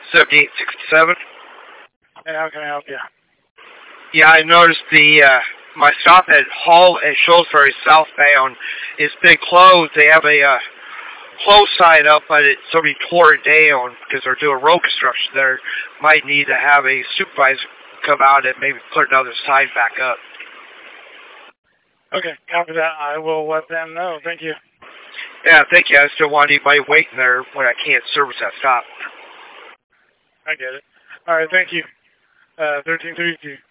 7867. Hey, how can I help you? Yeah, I noticed my stop at Hall at Shrewsbury southbound is been closed. They have a close sign up, but it's already tore it down because they're doing road construction there. Might need to have a supervisor come out and maybe put another sign back up. Okay, after that, I will let them know. Thank you. Yeah, thank you. I just don't want anybody waiting there when I can't service that stop. I get it. All right, thank you. 1332.